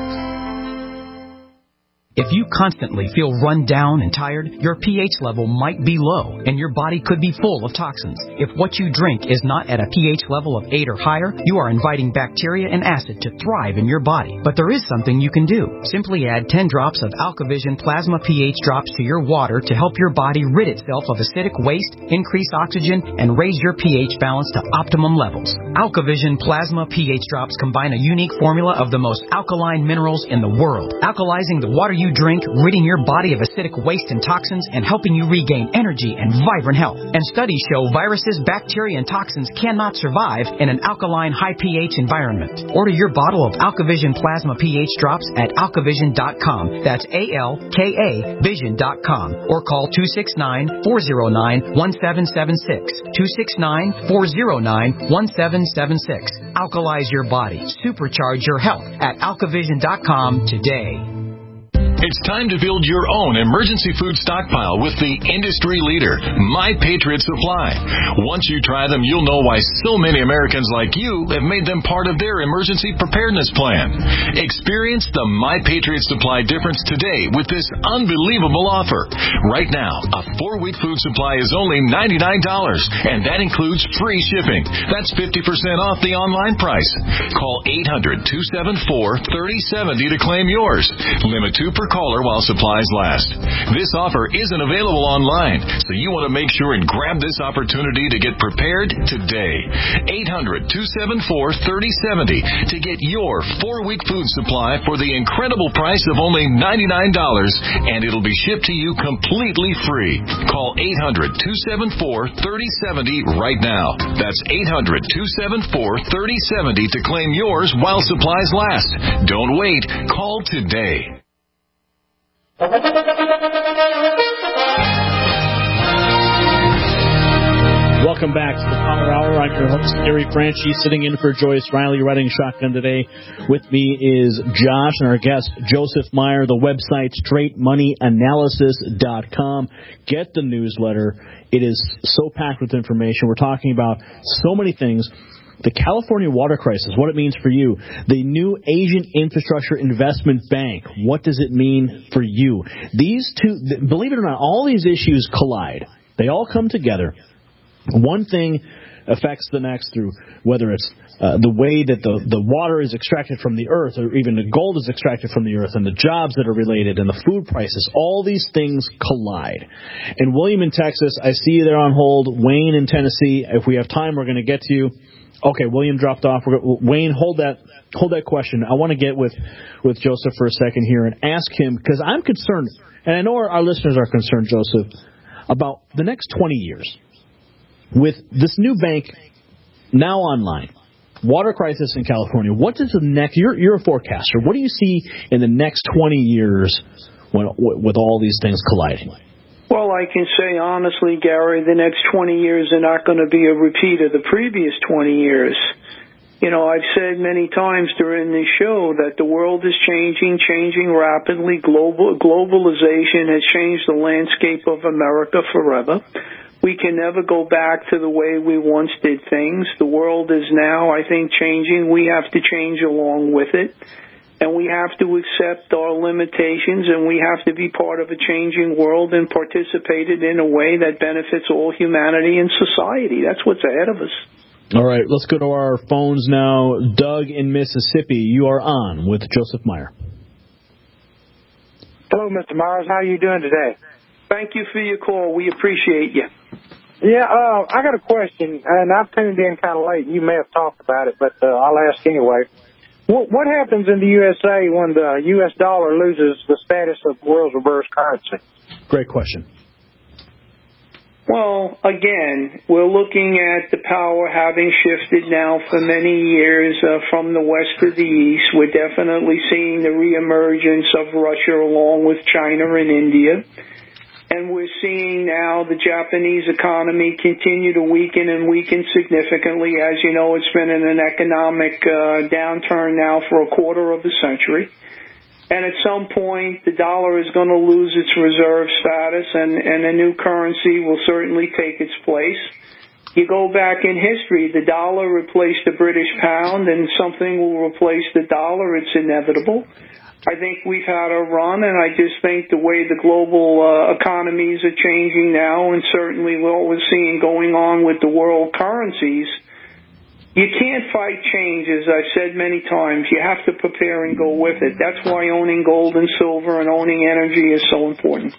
If you constantly feel run down and tired, your pH level might be low and your body could be full of toxins. If what you drink is not at a pH level of eight or higher, you are inviting bacteria and acid to thrive in your body. But there is something you can do. Simply add ten drops of AlkaVision Plasma pH drops to your water to help your body rid itself of acidic waste, increase oxygen, and raise your pH balance to optimum levels. AlkaVision Plasma pH drops combine a unique formula of the most alkaline minerals in the world, alkalizing the water you drink, ridding your body of acidic waste and toxins, and helping you regain energy and vibrant health. And studies show viruses, bacteria, and toxins cannot survive in an alkaline, high pH environment. Order your bottle of AlkaVision Plasma pH drops at alkavision dot com. That's A L K A vision dot com. Or call two six nine, four zero nine, one seven seven six. two six nine, four zero nine, one seven seven six. Alkalize your body. Supercharge your health at alkavision dot com today. It's time to build your own emergency food stockpile with the industry leader, My Patriot Supply. Once you try them, you'll know why so many Americans like you have made them part of their emergency preparedness plan. Experience the My Patriot Supply difference today with this unbelievable offer. Right now, a four-week food supply is only ninety-nine dollars, and that includes free shipping. That's fifty percent off the online price. Call eight hundred, two seven four, three zero seven zero to claim yours. Limit two per your caller while supplies last. This offer isn't available online, so you want to make sure and grab this opportunity to get prepared today. eight hundred, two seven four, three oh seven oh to get your four-week food supply for the incredible price of only ninety-nine dollars, and it'll be shipped to you completely free. Call eight hundred, two seven four, three oh seven oh right now. That's eight hundred, two seven four, three oh seven oh to claim yours while supplies last. Don't wait. Call today. Welcome back to the Power Hour. I'm your host, Gary Franchi, sitting in for Joyce Riley, riding shotgun today. With me is Josh and our guest, Joseph Meyer. The website, straight money analysis dot com. Get the newsletter. It is so packed with information. We're talking about so many things. The California water crisis, what it means for you. The new Asian Infrastructure Investment Bank, what does it mean for you? These two, believe it or not, all these issues collide. They all come together. One thing affects the next through whether it's uh, the way that the, the water is extracted from the earth, or even the gold is extracted from the earth, and the jobs that are related, and the food prices. All these things collide. And William in Texas, I see you there on hold. Wayne in Tennessee, if we have time, we're going to get to you. Okay, William dropped off. We're, Wayne, hold that hold that question. I want to get with, with Joseph for a second here and ask him, because I'm concerned, and I know our, our listeners are concerned, Joseph, about the next twenty years. With this new bank now online, water crisis in California, what does the next, you're, you're a forecaster, what do you see in the next twenty years when, with all these things colliding? Well, I can say honestly, Gary, the next twenty years are not going to be a repeat of the previous twenty years. You know, I've said many times during this show that the world is changing, changing rapidly. Global globalization has changed the landscape of America forever. We can never go back to the way we once did things. The world is now, I think, changing. We have to change along with it. And we have to accept our limitations, and we have to be part of a changing world and participate in a way that benefits all humanity and society. That's what's ahead of us. All right, let's go to our phones now. Doug in Mississippi, you are on with Joseph Meyer. Hello, Mister Myers. How are you doing today? Thank you for your call. We appreciate you. Yeah, uh, I got a question, and I've tuned in kind of late. You may have talked about it, but uh, I'll ask anyway. What, what happens in the U S A when the U S dollar loses the status of world's reverse currency? Great question. Well, again, we're looking at the power having shifted now for many years uh, from the west to the east. We're definitely seeing the reemergence of Russia along with China and India. And we're seeing now the Japanese economy continue to weaken and weaken significantly. As you know, it's been in an economic uh, downturn now for a quarter of a century. And at some point, the dollar is going to lose its reserve status, and, and a new currency will certainly take its place. You go back in history, the dollar replaced the British pound, and something will replace the dollar. It's inevitable. I think we've had a run, and I just think the way the global uh, economies are changing now, and certainly what we're seeing going on with the world currencies, you can't fight change, as I've said many times. You have to prepare and go with it. That's why owning gold and silver and owning energy is so important.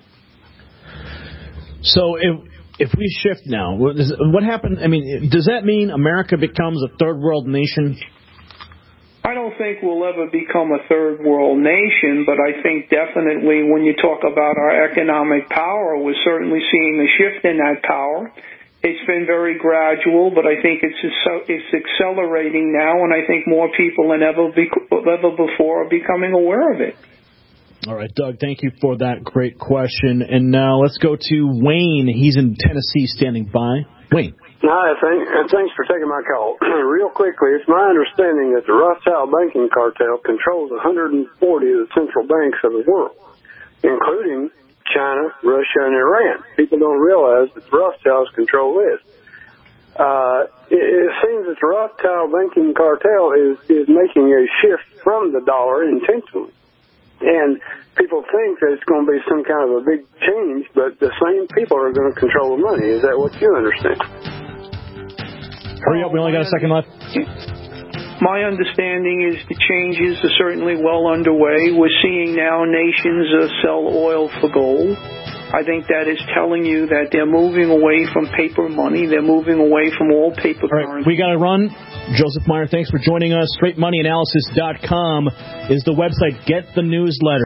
So if if we shift now, what happened? I mean, does that mean America becomes a third world nation? I don't think we'll ever become a third world nation, but I think definitely when you talk about our economic power, we're certainly seeing a shift in that power. It's been very gradual, but I think it's it's accelerating now, and I think more people than ever, be, ever before are becoming aware of it. All right, Doug, thank you for that great question. And now let's go to Wayne. He's in Tennessee standing by. Wayne. Hi, thank, and thanks for taking my call. Real quickly, it's my understanding that the Rothschild banking cartel controls one hundred forty of the central banks of the world, including China, Russia, and Iran. People don't realize that the Rothschilds control this. Uh, it, it seems that the Rothschild banking cartel is, is making a shift from the dollar intentionally. And people think that it's going to be some kind of a big change, but the same people are going to control the money. Is that what you understand? Hurry up, we only got a second left. my understanding is the changes are certainly well underway. We're seeing now nations uh, sell oil for gold. I think that is telling you that they're moving away from paper money. They're moving away from all paper all right, currency. We got to run. Joseph Meyer, thanks for joining us. Straight Money Analysis dot com is the website. Get the newsletter.